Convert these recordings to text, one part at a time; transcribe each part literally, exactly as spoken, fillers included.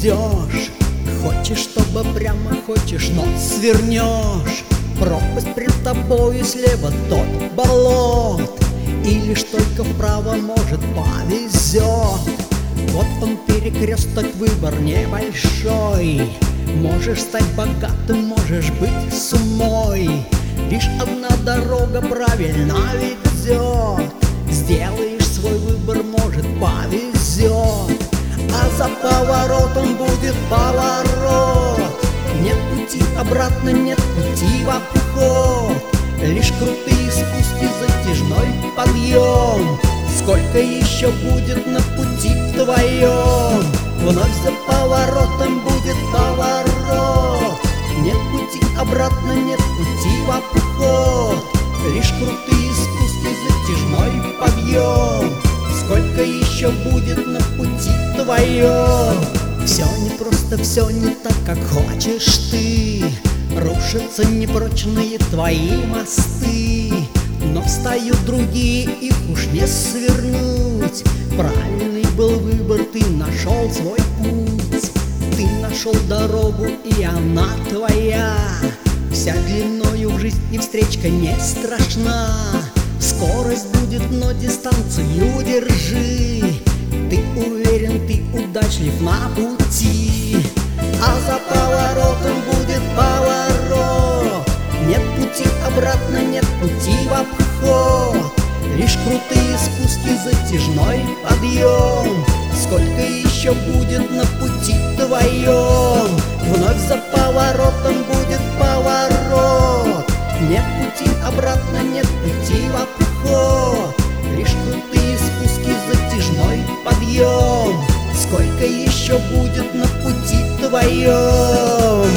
идешь. Хочешь, чтобы прямо, хочешь, но свернешь. Пропасть пред тобою, слева тот болот, и лишь только вправо, может, повезет. Вот он перекресток, выбор небольшой. Можешь стать богатым, можешь быть с умой. Лишь одна дорога правильно ведет. Сделаешь свой выбор, может, повезет. А за поворотом будет поворот. Нет пути обратно, нет пути в обход. Лишь крутые спуски, затяжной подъем. Сколько еще будет на пути твоем? Вновь за поворотом будет поворот. Нет пути обратно, нет пути в обход. Лишь крутые спуски, затяжной подъем. Сколько еще будет на пути твоем? Все непросто, все не так, как хочешь ты. Рушатся непрочные твои мосты, но встают другие, их уж не свернуть. Правильный был выбор, ты нашел свой путь. Ты нашел дорогу, и она твоя. Вся длиною в жизнь и встречка не страшна. Скорость будет, но дистанцию держи. Ты уверен, ты удачлив на пути. А за поворотом будет поворот. Нет пути обратно, нет пути в обход. Лишь крутые спуски, затяжной подъем. Сколько еще будет на пути твоем? Вновь за поворотом будет поворот. Нет пути обратно, нет пути в обход. Лишь крутые спуски, затяжной подъем. Сколько еще будет на пути твоем?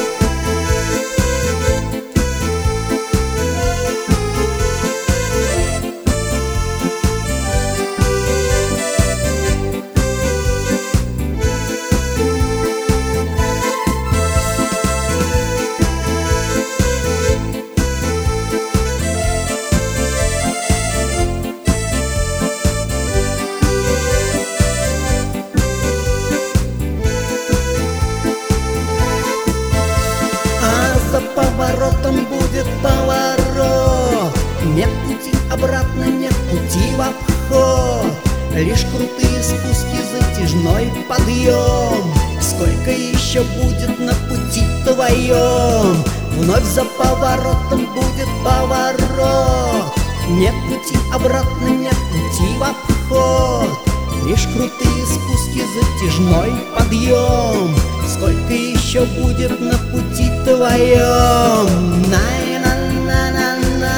За поворотом будет поворот. Нет пути обратно, нет пути в обход. Лишь крутые спуски, затяжной подъем. Сколько еще будет на пути твоем? Вновь за поворотом будет поворот. Нет пути обратно, нет пути в обход. Лишь крутые спуски, затяжной подъем. Сколько еще будет на пути твоем? На-на-на-на-на,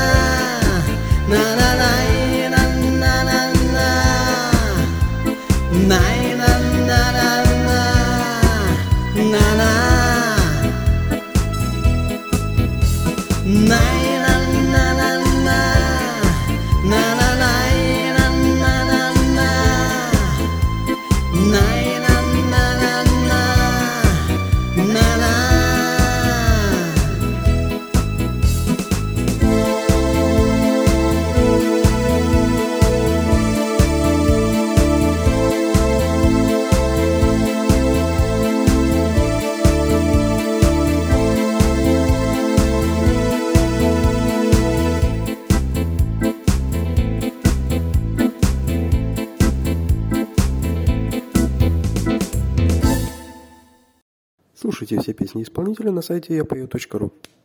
на-на-на-на-на-на, на-на-на-на-на, на-на, на-на-на-на-на, на-на-на-на-на-на. Слушайте все песни исполнителя на сайте я пою точка ру.